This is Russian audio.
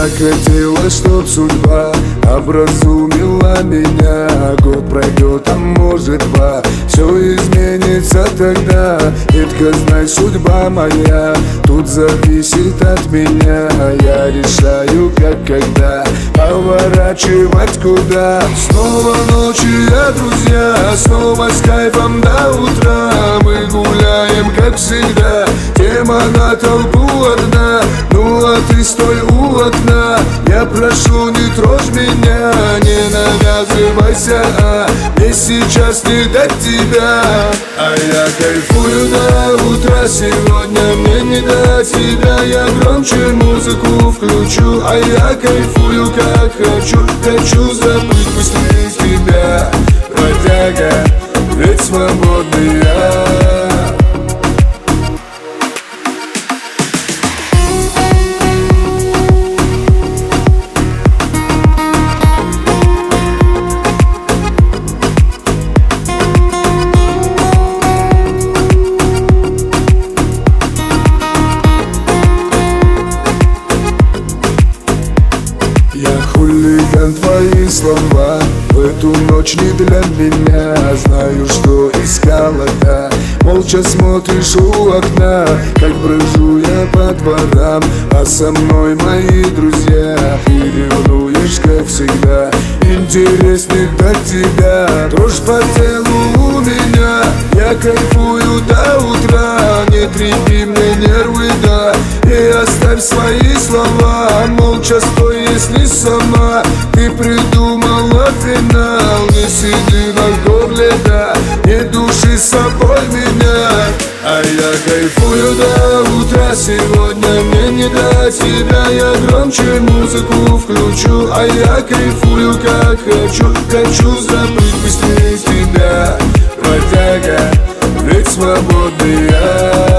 так хотела, чтоб судьба образумила меня. Год пройдет, а может два, все изменится тогда. Редко знай, судьба моя тут зависит от меня. Я решаю, как, когда поворачивать куда. Снова ночи, друзья, снова с кайфом до утра. Мы гуляем, как всегда, тема на толпу одна. Ну а ты стой у окна, я прошу, не трожь меня, не навязывайся, мне сейчас не до тебя. А я кайфую до утра, сегодня мне не до тебя. Я громче музыку включу, а я кайфую как хочу. Хочу забыть быстрее тебя, бродяга, ведь свободный я. Я хулиган, твои слова в эту ночь не для меня. Знаю, что искала, да, молча смотришь у окна, как брожу я по дворам, а со мной мои друзья. Ты ревнуешь, как всегда, интересных до тебя. Дрожь по телу у меня, я кайфую до утра. Не трепи мне нервы, да, и оставь свои слова. Молча стой, если сама ты придумала финал. Не сиди на горле, да, не души с собой меня. А я кайфую до утра, сегодня мне не до тебя. Я громче музыку включу, а я кайфую как хочу. Хочу забыть быстрее тебя, бродяга, ведь свободный я.